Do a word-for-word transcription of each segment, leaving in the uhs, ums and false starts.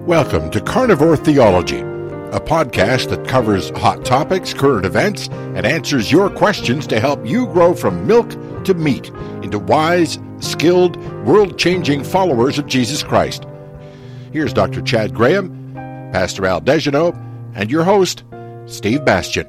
Welcome to Carnivore Theology, a podcast that covers hot topics, current events, and answers your questions to help you grow from milk to meat into wise, skilled, world-changing followers of Jesus Christ. Here's Doctor Chad Graham, Pastor Al Dejanot, and your host, Steve Bastian.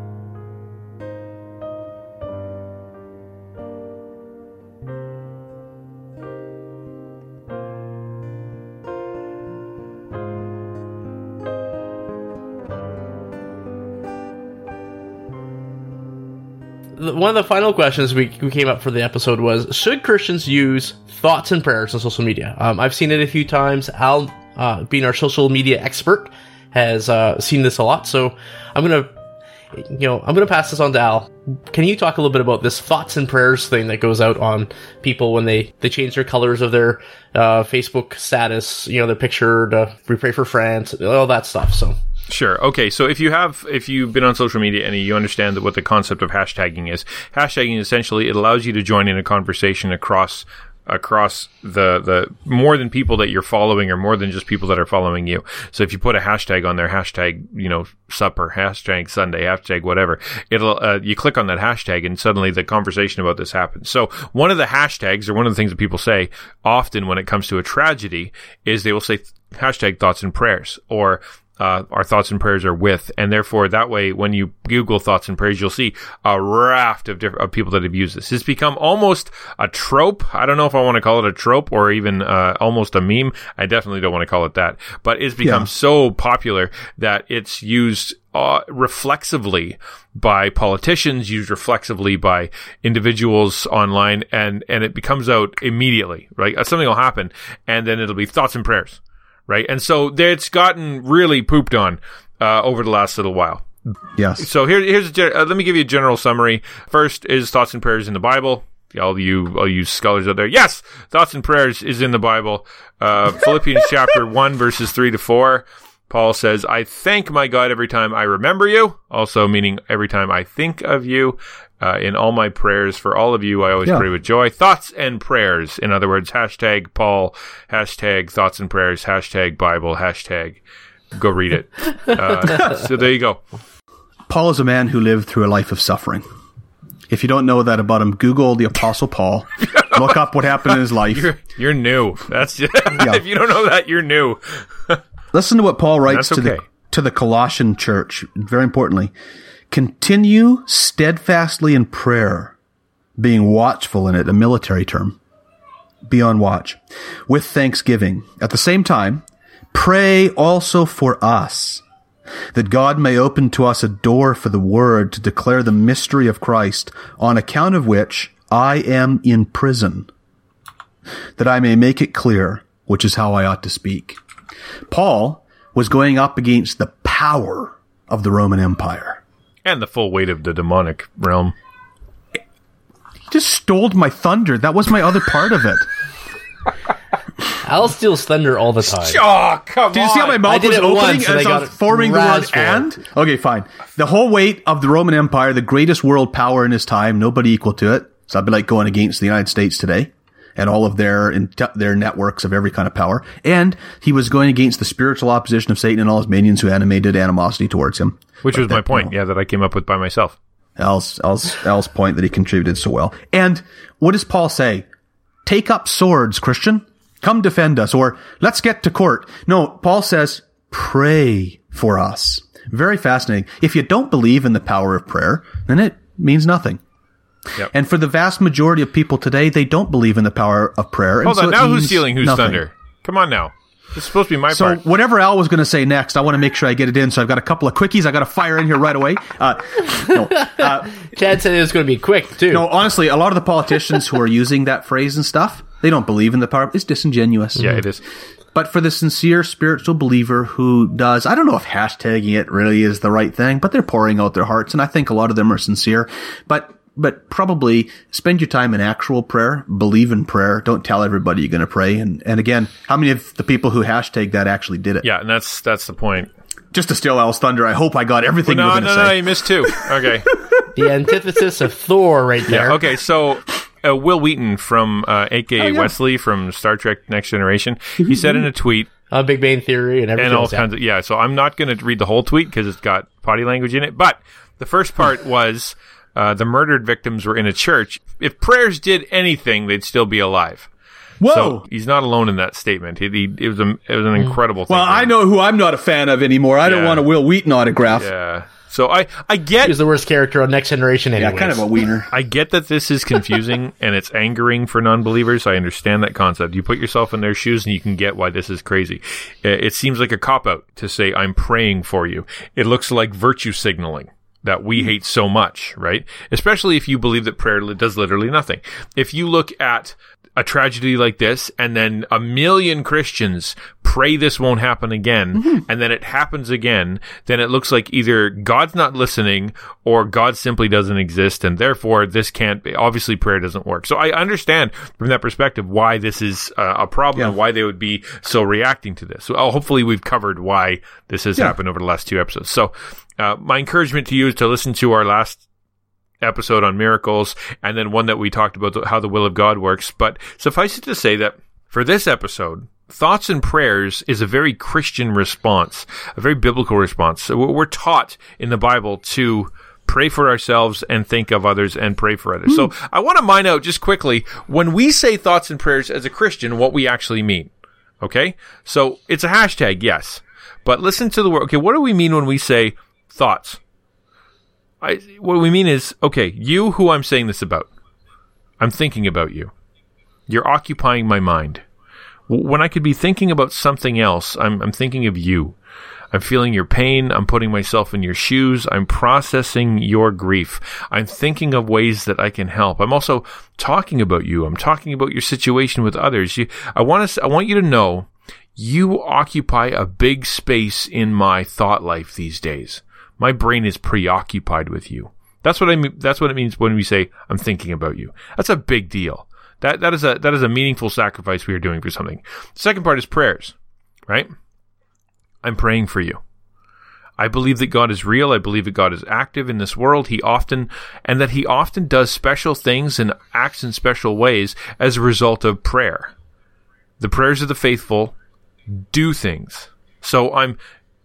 One of the final questions we, we came up for the episode was, should Christians use thoughts and prayers on social media? Um, I've seen it a few times. Al, uh, being our social media expert, has uh, seen this a lot. So I'm going to, you know, I'm going to pass this on to Al. Can you talk a little bit about this thoughts and prayers thing that goes out on people when they, they change their colors of their uh, Facebook status, you know, their picture to we pray for France, all that stuff. So. Sure. Okay. So if you have, if you've been on social media and you understand that what the concept of hashtagging is, hashtagging essentially, it allows you to join in a conversation across, across the, the, more than people that you're following or more than just people that are following you. So if you put a hashtag on there, hashtag, you know, supper, hashtag Sunday, hashtag whatever, it'll, uh, you click on that hashtag and suddenly the conversation about this happens. So one of the hashtags or one of the things that people say often when it comes to a tragedy is they will say hashtag thoughts and prayers, or Uh, our thoughts and prayers are with, and therefore that way when you Google thoughts and prayers, you'll see a raft of different of people that have used this. It's become almost a trope. I don't know if I want to call it a trope or even uh, almost a meme. I definitely don't want to call it that, but it's become yeah. so popular that it's used uh, reflexively by politicians, used reflexively by individuals online, and and it becomes out immediately, right? Something will happen and then it'll be thoughts and prayers. Right. And so it's gotten really pooped on uh, over the last little while. Yes. So here, here's a, uh, let me give you a general summary. First is thoughts and prayers in the Bible. All you, all you scholars out there. Yes, thoughts and prayers is in the Bible. Uh, Philippians chapter one, verses three to four. Paul says, I thank my God every time I remember you. Also meaning every time I think of you. Uh, in all my prayers for all of you, I always yeah. pray with joy. Thoughts and prayers. In other words, hashtag Paul, hashtag thoughts and prayers, hashtag Bible, hashtag go read it. Uh, so there you go. Paul is a man who lived through a life of suffering. If you don't know that about him, Google the Apostle Paul. Look up what happened in his life. You're, you're new. That's just, yeah. If you don't know that, you're new. Listen to what Paul writes okay. to the to the Colossian church, very importantly. Continue steadfastly in prayer, being watchful in it, a military term. Be on watch. With thanksgiving. At the same time, pray also for us, that God may open to us a door for the word to declare the mystery of Christ, on account of which I am in prison, that I may make it clear, which is how I ought to speak. Paul was going up against the power of the Roman Empire. And the full weight of the demonic realm. He just stole my thunder. That was my other part of it. Al steals thunder all the time. Oh, come on. Did you see how my mouth was opening as I was forming the word and? Okay, fine. The whole weight of the Roman Empire, the greatest world power in his time, nobody equal to it. So that'd be like going against the United States today and all of their their networks of every kind of power. And he was going against the spiritual opposition of Satan and all his minions who animated animosity towards him. Which but was that, my point, you know, yeah, that I came up with by myself. Al's, Al's, Al's point that he contributed so well. And what does Paul say? Take up swords, Christian. Come defend us. Or let's get to court. No, Paul says, pray for us. Very fascinating. If you don't believe in the power of prayer, then it means nothing. Yep. And for the vast majority of people today, they don't believe in the power of prayer. Hold and on, so now who's stealing whose nothing. thunder? Come on now. It's supposed to be my so part. So whatever Al was going to say next, I want to make sure I get it in. So I've got a couple of quickies I got to fire in here right away. Uh, no, uh, Chad said it was going to be quick, too. No, honestly, a lot of the politicians who are using that phrase and stuff, they don't believe in the power. It's disingenuous. Yeah, it is. But for the sincere spiritual believer who does, I don't know if hashtagging it really is the right thing, but they're pouring out their hearts, and I think a lot of them are sincere. But But probably spend your time in actual prayer, believe in prayer, don't tell everybody you're going to pray. And, and again, how many of the people who hashtag that actually did it? Yeah, and that's that's the point. Just to steal Al's thunder, I hope I got everything well, no, you were going to no, say. No, no, you missed two. Okay. The antithesis of Thor right there. Yeah, okay, so uh, Will Wheaton from uh, A K A oh, yeah. Wesley from Star Trek Next Generation, he said in a tweet, Uh, Big Bang Theory and everything and all else, kinds yeah. of yeah. So I'm not going to read the whole tweet because it's got potty language in it. But the first part was uh, the murdered victims were in a church. If prayers did anything, they'd still be alive. Whoa! So he's not alone in that statement. He, he, it was a, it was an incredible thing. Well, I know who I'm not a fan of anymore. I don't Yeah. want a Will Wheaton autograph. Yeah. So I, I get He's the worst character on Next Generation anyways. Yeah, kind of a wiener. I get that this is confusing and it's angering for non-believers. I understand that concept. You put yourself in their shoes and you can get why this is crazy. It seems like a cop-out to say, I'm praying for you. It looks like virtue signaling that we hate so much, right? Especially if you believe that prayer does literally nothing. If you look at a tragedy like this, and then a million Christians pray this won't happen again, mm-hmm. and then it happens again, then it looks like either God's not listening or God simply doesn't exist, and therefore this can't be, obviously prayer doesn't work. So I understand from that perspective why this is uh, a problem yeah. and why they would be so reacting to this. So uh, hopefully we've covered why this has yeah. happened over the last two episodes. So uh, my encouragement to you is to listen to our last episode on miracles, and then one that we talked about the, how the will of God works. But suffice it to say that for this episode, thoughts and prayers is a very Christian response, a very biblical response. So we're taught in the Bible to pray for ourselves and think of others and pray for others. Mm. So I want to mine out just quickly, when we say thoughts and prayers as a Christian, what we actually mean. Okay? So it's a hashtag, yes. But listen to the word. Okay, what do we mean when we say thoughts? I, what we mean is, okay, you who I'm saying this about, I'm thinking about you. You're occupying my mind. When I could be thinking about something else, I'm, I'm thinking of you. I'm feeling your pain. I'm putting myself in your shoes. I'm processing your grief. I'm thinking of ways that I can help. I'm also talking about you. I'm talking about your situation with others. You, I want to, I want you to know you occupy a big space in my thought life these days. My brain is preoccupied with you. That's what I mean. That's what it means when we say, I'm thinking about you. That's a big deal. That, that is a, that is a meaningful sacrifice we are doing for something. The second part is prayers, right? I'm praying for you. I believe that God is real. I believe that God is active in this world. He often, and that he often does special things and acts in special ways as a result of prayer. The prayers of the faithful do things. So I'm,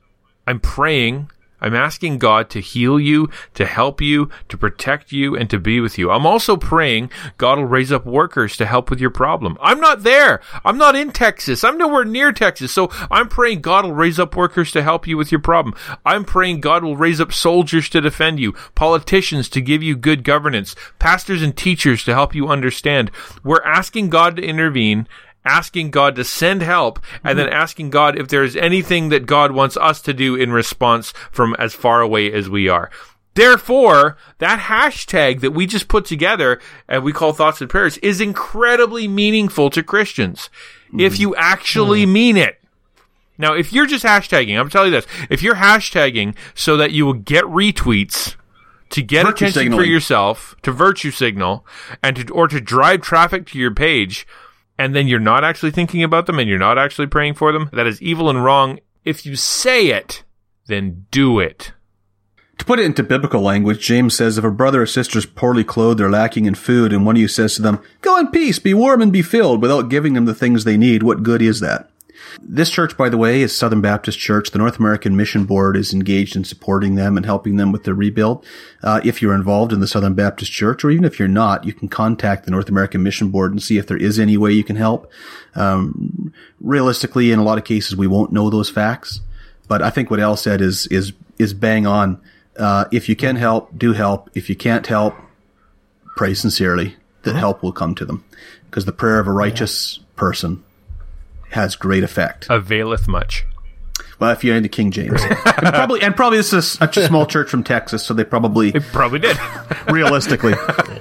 I'm praying. I'm asking God to heal you, to help you, to protect you, and to be with you. I'm also praying God will raise up workers to help with your problem. I'm not there. I'm not in Texas. I'm nowhere near Texas. So I'm praying God will raise up workers to help you with your problem. I'm praying God will raise up soldiers to defend you, politicians to give you good governance, pastors and teachers to help you understand. We're asking God to intervene, asking God to send help, and then asking God if there is anything that God wants us to do in response from as far away as we are. Therefore, that hashtag that we just put together and we call thoughts and prayers is incredibly meaningful to Christians mm-hmm. if you actually mm-hmm. mean it. Now, if you're just hashtagging, I'm telling you this, if you're hashtagging so that you will get retweets, to get virtue attention signaling. For yourself, to virtue signal, and to, or to drive traffic to your page, and then you're not actually thinking about them and you're not actually praying for them, that is evil and wrong. If you say it, then do it. To put it into biblical language, James says, if a brother or sister is poorly clothed or lacking in food, and one of you says to them, go in peace, be warm and be filled, without giving them the things they need, what good is that? This church, by the way, is Southern Baptist Church. The North American Mission Board is engaged in supporting them and helping them with their rebuild. Uh, if you're involved in the Southern Baptist Church, or even if you're not, you can contact the North American Mission Board and see if there is any way you can help. Um, realistically, in a lot of cases, we won't know those facts. But I think what Al said is, is, is bang on. Uh, if you can help, do help. If you can't help, pray sincerely that uh-huh. help will come to them. Because the prayer of a righteous yeah. person has great effect. Availeth much. Well, if you're into King James. and probably, and probably this is such a small church from Texas, so they probably... It probably did. realistically.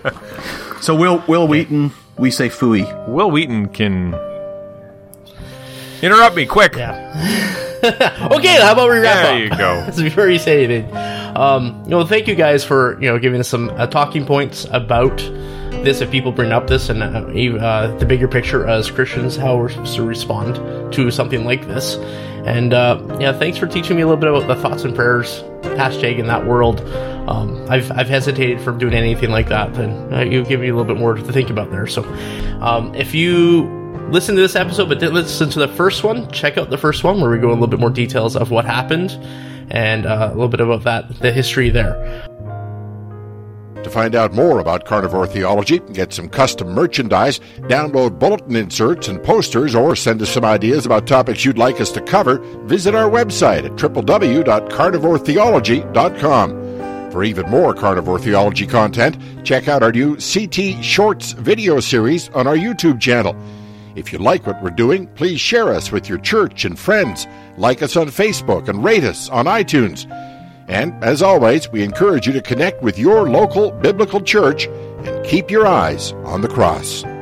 So Will Will Wheaton, we say phooey. Will Wheaton can... Interrupt me, quick! Yeah. Okay, how about we wrap there up? There you go. So before you say anything. Um, you know, thank you guys for, you know, giving us some uh, talking points about this, if people bring up this, and uh, uh, the bigger picture as Christians, how we're supposed to respond to something like this. And uh, yeah, thanks for teaching me a little bit about the thoughts and prayers hashtag in that world. Um, I've I've hesitated from doing anything like that, and uh, you give me a little bit more to think about there. So, um, if you listened to this episode but didn't listen to the first one, check out the first one where we go a little bit more details of what happened and uh, a little bit about that, the history there. To find out more about carnivore theology, get some custom merchandise, download bulletin inserts and posters, or send us some ideas about topics you'd like us to cover, visit our website at w w w dot carnivore theology dot com. For even more carnivore theology content, check out our new C T Shorts video series on our YouTube channel. If you like what we're doing, please share us with your church and friends, like us on Facebook, and rate us on iTunes. And, as always, we encourage you to connect with your local biblical church and keep your eyes on the cross.